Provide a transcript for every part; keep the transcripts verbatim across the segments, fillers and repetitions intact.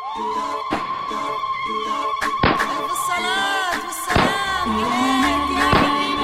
الصلاة والسلام عليك يا حبيب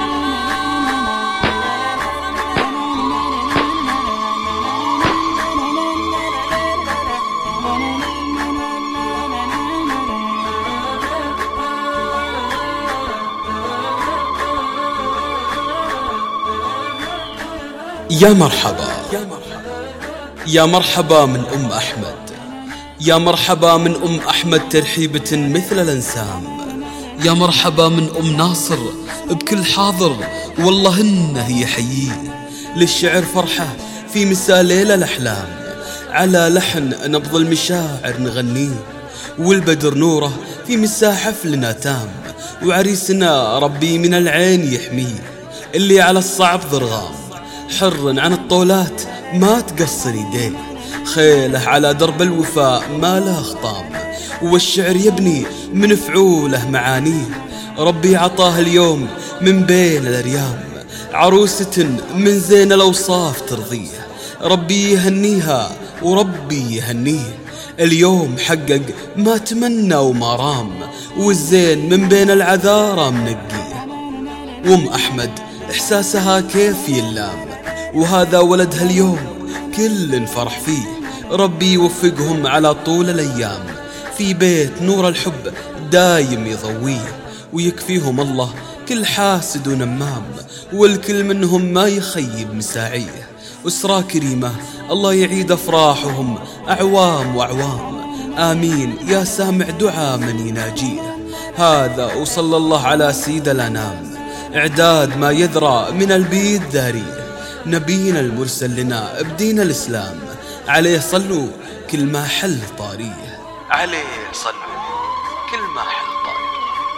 الله. يا مرحبا يا مرحبا من أم أحمد، يا مرحبا من أم أحمد ترحيبة مثل الأنسام. يا مرحبا من أم ناصر بكل حاضر، والله إن هي حييه. للشعر فرحة في مساء ليلة الأحلام، على لحن نبض المشاعر نغنيه، والبدر نوره في مساء حفلنا تام، وعريسنا ربي من العين يحميه. اللي على الصعب ضرغام، حر عن الطولات ما تقصر يديه، خيله على درب الوفاء ما له خطام، والشعر يبني من فعوله معانيه. ربي عطاه اليوم من بين الأريام عروسة من زين الأوصاف ترضيه، ربي يهنيها وربي يهنيه. اليوم حقق ما تمنى وما رام، والزين من بين العذارى منقيه. وام أحمد إحساسها كيف يلام، وهذا ولدها اليوم كل فرح فيه. ربي يوفقهم على طول الأيام، في بيت نور الحب دايم يضويه، ويكفيهم الله كل حاسد ونمام، والكل منهم ما يخيب مساعيه. أسرة كريمة الله يعيد أفراحهم أعوام وأعوام، آمين يا سامع دعاء من يناجيه. هذا وصلى الله على سيد الأنام، إعداد ما يذرى من البيت ذاريه، نبينا المرسل لنا بدين الإسلام. عليه صلوا كل ما حل طاريه، عليه صلوا كل ما حل طاريه.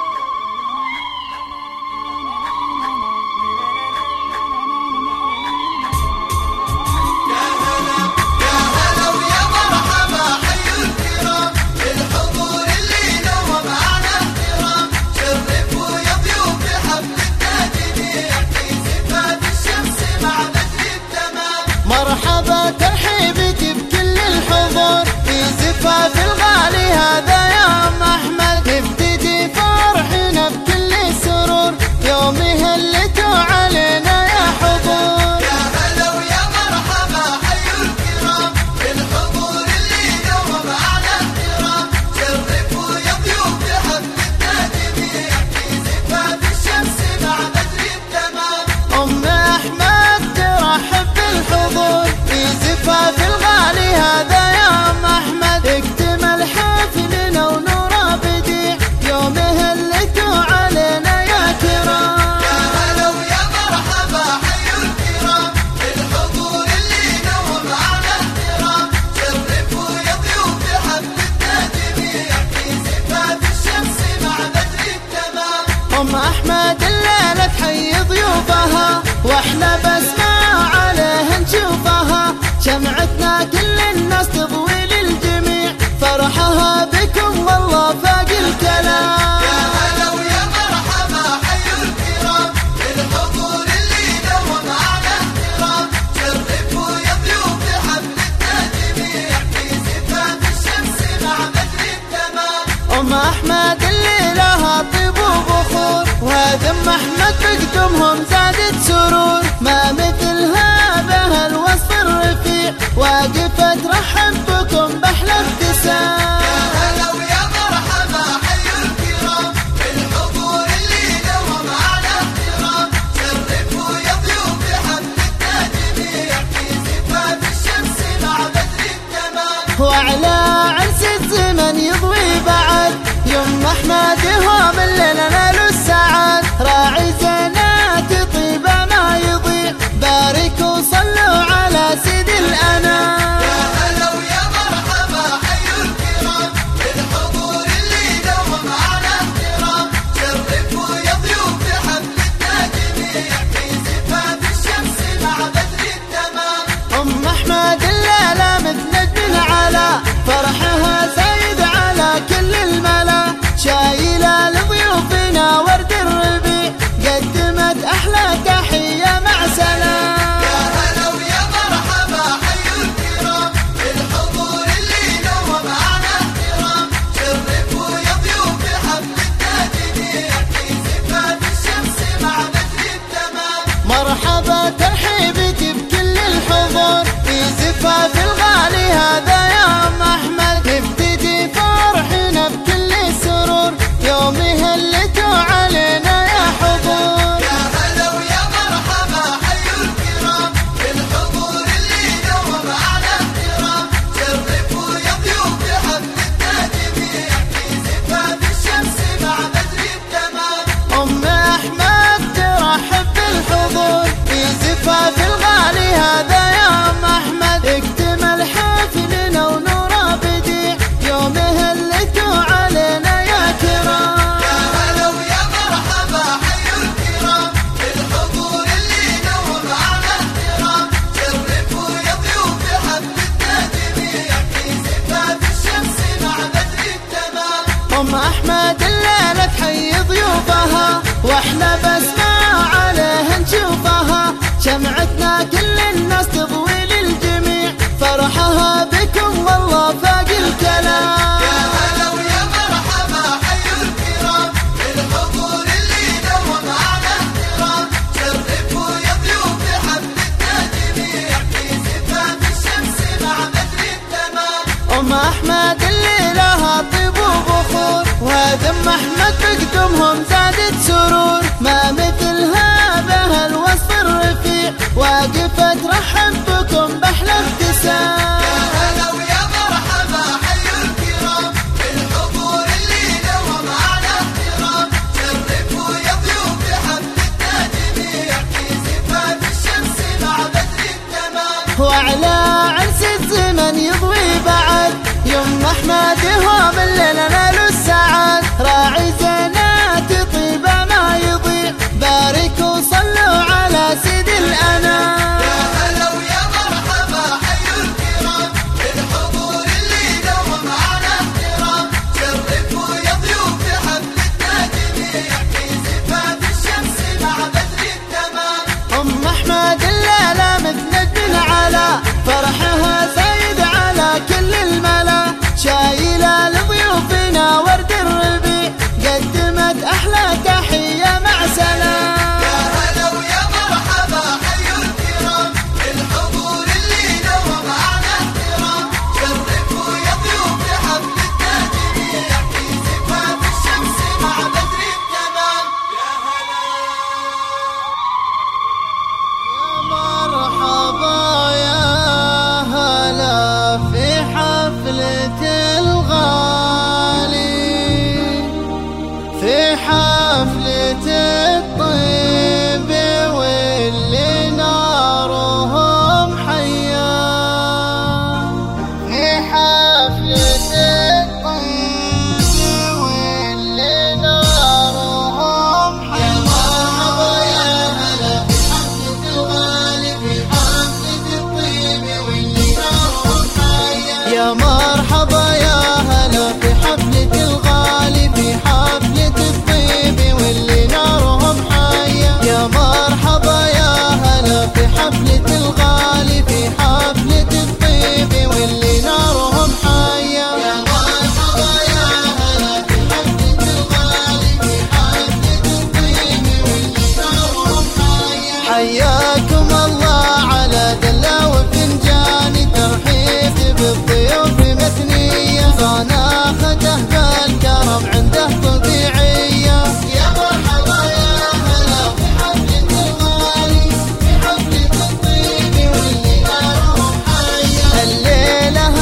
مرحبا ترحيبك بكل الحضور في زفاف الغالي هذا يا أم أحمد، نبتدي فرحنا بكل سرور يوم هلتوا علينا يا حضور. يا هلا ويا مرحبا حيوا الكرام بالحضور اللي دوم على احترام، شرفوا يا ضيوف حفلتنا جميع في زفاف الشمس مع بدر التمام. أم أحمد ترحب بالحضور في زفاف الغالي هذا يا أم أحمد، اكتمل حفلنا ونوره بديع يوم هلتوا علينا يا كرام. يا هلا ويا مرحبا حيوا الكرام بالحضور اللي دوم على احترام، شرفوا يا ضيوف حفلتنا جميع في زفاف الشمس مع بدر التمام. أم أحمد الليلة تحيي ضيوفها، واحنا بسمع عليه نشوفها، شمعتنا كل الناس تضوي للجميع، فرحها بكم والله فاق الكلام. يا هلا ويا مرحبا حيوا الكرام بالحضور اللي دوم على احترام، شرفوا يا ضيوف حفلتنا جميع في زفاف الشمس مع بدر التمام. أم أحمد اللي لها طيب وبخور، وهذا أم أحمد بقدمهم زادت سرور، ما مثلها بها الوصف الرفيع، واقفة ترحب بكم بأحلى ابتسام. يا هلا ويا مرحبا حيوا الكرام بالحضور اللي دوم على احترام، شرفوا يا ضيوف حفلتنا جميع في زفاف الشمس مع بدر التمام. وعلى عرس الزمن يضوي بعد، يوم أحمد هم اللي نالوا السعاد، راعي زينات طيبة ما يضيع، باركوا وصلوا على سيد الأنام. يا هلا ويا مرحبا حيوا الكرام بالحضور اللي دوم على احترام، شرفوا يا ضيوف حفلتنا جميع في زفاف الشمس مع بدر التمام. أم أحمد الليلة مثل نجم على، فرحها زايد على كل الملا، شايلة لضيوفنا نشوفها واحنا بس ما عليه نشوفها. شمعتنا كل الناس تضوي للجميع، فرحها بكم والله فاق الكلام. يا هلا ويا مرحبا حيوا الكرام، الحضور اللي دوم على احترام. شرفوا يا ضيوف حفلتنا جميع، في زفاف الشمس مع بدر التمام. أم أحمد اللي لها طيب وبخور، وهذا أم أحمد بقدمهم زادت سرور. ما مثلها بها الوصف الرفيع، واقفة ترحب بكم بأحلى ابتسام. يا هلا ويا مرحبا حيوا الكرام، الحضور اللي دوم على احترام. شرفوا يا ضيوف حفلتنا جميع، في زفاف الشمس مع بدر التمام. وعلى عرس الزمن يضوي بعد، يوم أحمد هم اللي لنا له السعاد. راعي زينات طيبة ما يضيع، باركوا صلوا على سيد الأنام. يا هلا ويا مرحبا حيوا الكرام، الحضور اللي دوم على احترام. شرفوا يا ضيوف حفلتنا جميع، في زفاف الشمس مع بدر التمام. أم أحمد الليلة مثل نجم على، فرحها زايد على كل الملا. شايلة لضيوفنا ورد الربيع، قدمت أحلى تحية مع سلام. يا هلا ويا مرحبا حيوا الكرام، الحضور اللي دوم على احترام. شرفوا يا ضيوف حفلتنا جميع، في زفاف الشمس مع بدر التمام. يا هلا مرحبا يا هلا في حفلة الغالي، في حفلة الطيب واللي نارهم حيا. في حفلة الطيب واللي نارهم حيا. يا مرحبا يا هلا في حفلة الغالي، في حفلة الطيب واللي نارهم حيا. يا مرحبا يا هلا في حفلة الغالي، في حفلة الطيب واللي نارهم حيا. يا مرحبا يا هلا في حفلة الغالي، في حفلة الطيب واللي نارهم حيا. يا مرحبا يا هلا في حفلة الغالي، في حفلة الطيب واللي نارهم حيا. حياكم الله على دلا وفنجان، ترحيب بالضيوف مثنية. صناخته بالكرم عنده طبيعية. يا مرحبا يا هلا في حفلة الغالي، في حفلة الطيب واللي نارهم حيا. الليلة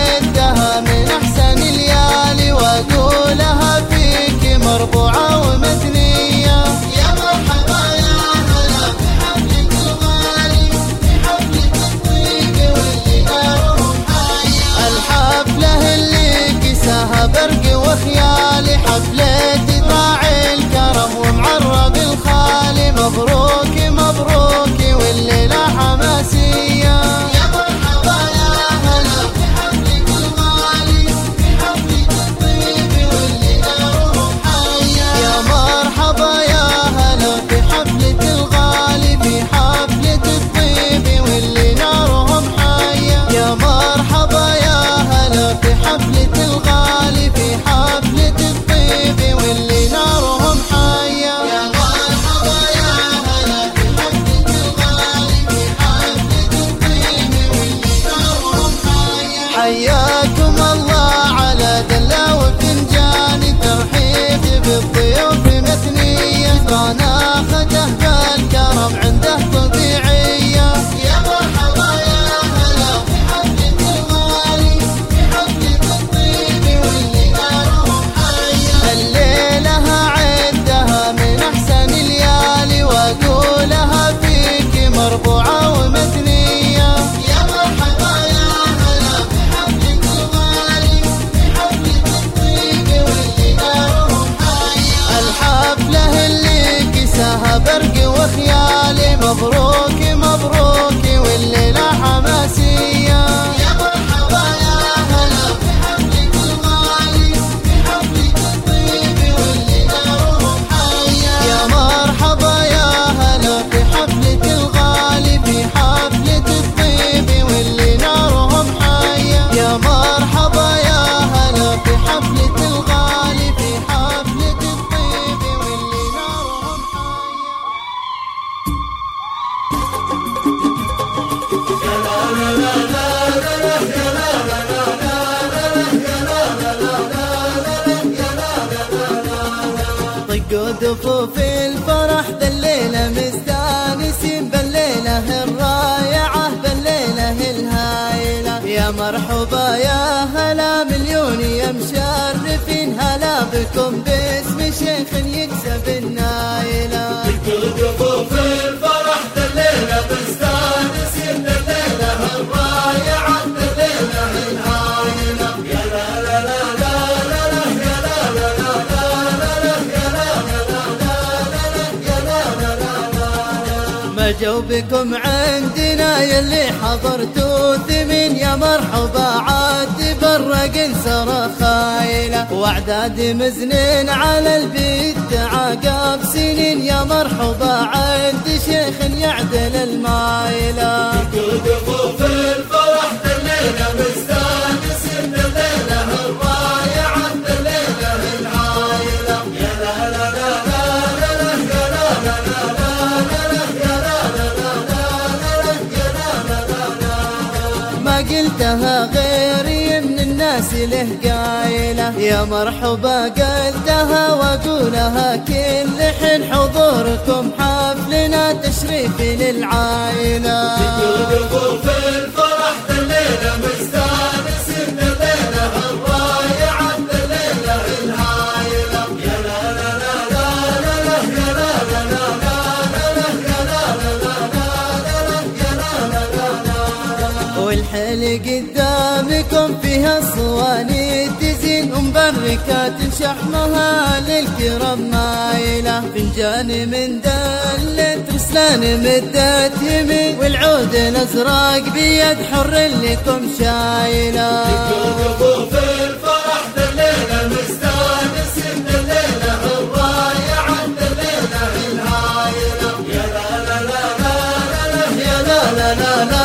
عدها من أحسن الليالي، وأقولها فيك مربوعة ومثنية. يا مرحبا يا هلا في حفلة الغالي، في حفلة الطيب واللي نارهم حيا. الحفلة اللي كساها برق وخيالي، حفلة راعي الكرم ومعرب الخالي. مبروك مبروك والليلة حماسية. يا مرحبا يا هلا في حفلة الغالي، في حفلة الطيب واللي نارهم حيا. يا مرحبا يا هلا في حفلة الغالي، في حفلة الطيب واللي نارهم حيا. يا مرحبا يا هلا في حفلة الغالي، في حفلة الطيب واللي نارهم حيا. يا مرحبا يا هلا في حفلة الغالي، في حفلة الطيب واللي نارهم حيا. حياكم الله على دلا وفنجان، ترحيب بالضيوف مثنية. صناخته بالكرم عنده طبيعية. يا مرحبا يا هلا في حفلة الغالي، في حفلة الطيب واللي نارهم حيا. الليلة عدها من أحسن الليالي، وأقولها فيك مربوعة ومثنية. يا مرحبا يا هلا في حفلة الغالي، في حفلة الطيب واللي نارهم حيا. الحفلة اللي كساها برق وخيالي. مبروك مبروك طقوا دفوف الفرح ذا الليلة مستانسين بالليلة الرائعة بالليلة الهايلة. يا مرحبا يا هلا مليون يا مشرفين، هلا بكم باسم شيخ يكسب النايلة. طقوا دفوف الفرح ذا الليلة مستانسين بالليلة الرائعة بالليلة الهايلة. يا لا لا لا لا لا لا يا لا لا لا ما جوبكم عندنا يلي حضرتوا ثمين، يا مرحبا عاد برق سرى خايلة. واعداد مزنين على البيت عقب سنين، يا مرحبا عند شيخ يعدل المايلة. طقوا دفوف الفرح ذا الليلة مستانسين بالليلة الرائعة بالليلة الهايلة. يا لا لا لا لا لا لا يا لا لا لا ما قلتها غيري من الناس له قايلة، يا مرحبا قلتها واقولها كل حين حضوركم حفلنا تشريف للعائلة. طقوا دفوف الفرح ذا الليلة مستانسين بالليلة الرائعة بالليلة الهايلة. يا لا لا لا لا لا لا يا لا لا لا لا لا يا لا لا لا والحل قدامكم فيها صواني تزين، ومبركات شحمها للكرم مايلة. فنجان من دلة رسلان مدت يمين، والعود الازرق بيد حر لكم شايلة. طقوا دفوف الفرح ذا الليلة مستانسين بالليلة الرائعة بالليلة الهايلة. يا لا لا لا لا لا يا لا لا لا لا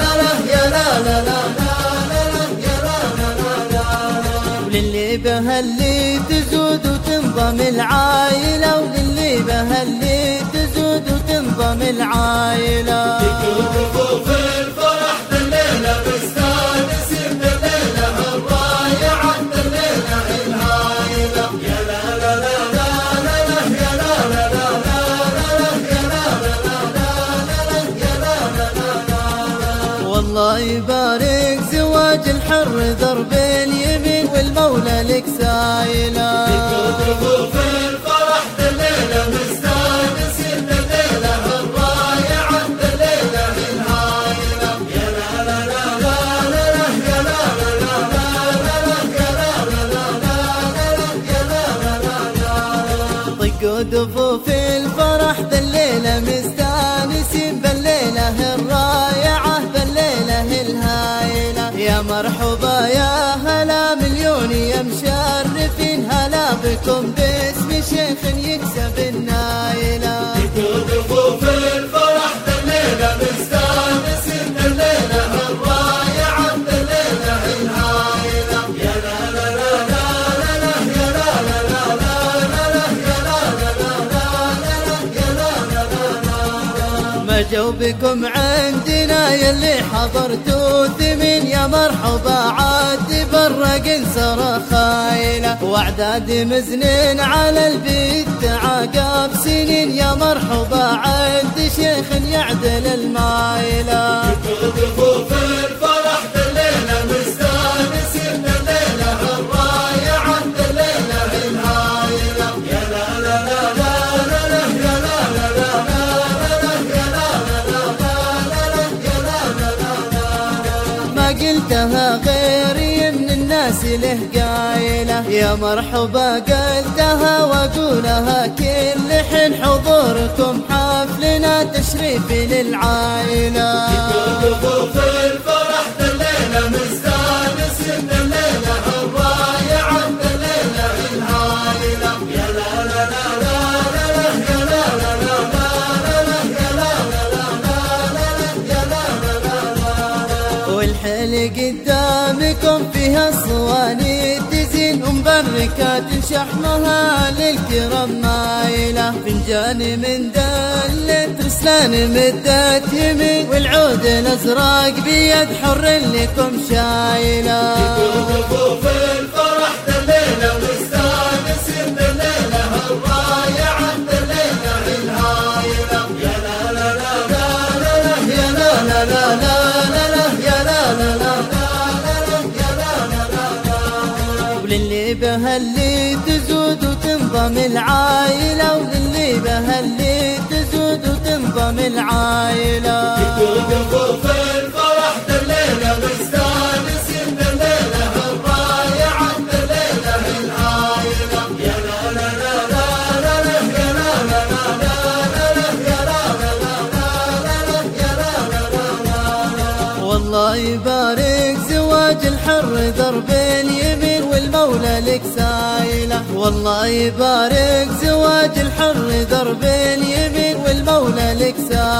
وللي بها اللي تزود وتنضم العائلة، وللي بها اللي تزود وتنضم العائلة. طقوا دفوف الفرح ذا الليلة مستانسين بالليلة الرائعة بالليلة الهايلة. يا لا لا لا لا لا يا لا لا لا لا يا لا لا لا لا والله يبارك زواج الحر ضرب اليمين، والمولى لك سايلة. طقوا دفوف الفرح ذا الليلة مستانسين بالليلة الرائعة بالليلة الهايلة. يا لا لا لا لا لا يا لا لا لا لا يا لا لا لا لا. طقوا دفوف الفرح ذا الليلة مستانسين بالليلة الرائعة بالليلة الهايلة. يا مرحبا يا هلا مليون يا مشرفين، هلا بكم باسم شيخ يكسب النايلة. طقوا دفوف الفرح ذا الليلة مستانسين بالليلة الرائعة بالليلة الهايلة. يا لا لا لا لا لا يا لا لا لا لا يا لا لا لا لا. ما جوبكم عندنا يلي حضرتوا ثمين، يا مرحبا عاد برق سرى خايلة. واعداد مزنين على البيت عقب سنين، يا مرحبا عند شيخ يعدل المايلة. طقوا دفوف الفرح ذا الليلة مستانسين بالليلة الرائعة بالليلة الهايلة. يا لا لا لا لا لا يا لا لا لا لا يا لا لا لا لا. ما قلتها غيري من الناس له قايلة، يا مرحبا قلتها واقولها كل حين حضوركم حفلنا تشريف للعائلة. طقوا دفوف الفرح ذا الليلة مستانسين بالليلة الرائعة بالليلة الهايلة. يا لا لا لا لا لا يا لا لا لا لا يا لا لا لا لا يا لا لا لا. والحل قدامكم فيها الصواني تزين ومبركات شحمها للكرم مايلة، فنجان من دلة رسلان مدت يمين والعود الازرق بيد حر لكم شايلة. يكون الفرح دليلة مستانس دليلة الرايعة دليلة الهايلة. يا لا لا لا لا لا يا لا لا لا لا لا يا لا لا لا وللي بهاللي تزود وتنضم العايلة، وللي بهاللي تزود وتنضم العايلة. يكون الفرح دليلة مستانس دليلة الرايعة دليلة الهايلة. يا لا لا لا لا لا يا لا لا لا لا يا لا لا لا يا لا لا لا. والله يبارك زواج الحر دربين يمين والمولى لك سايلة، والله يبارك زواج الحر دربين يمين والمولى لك سايلة.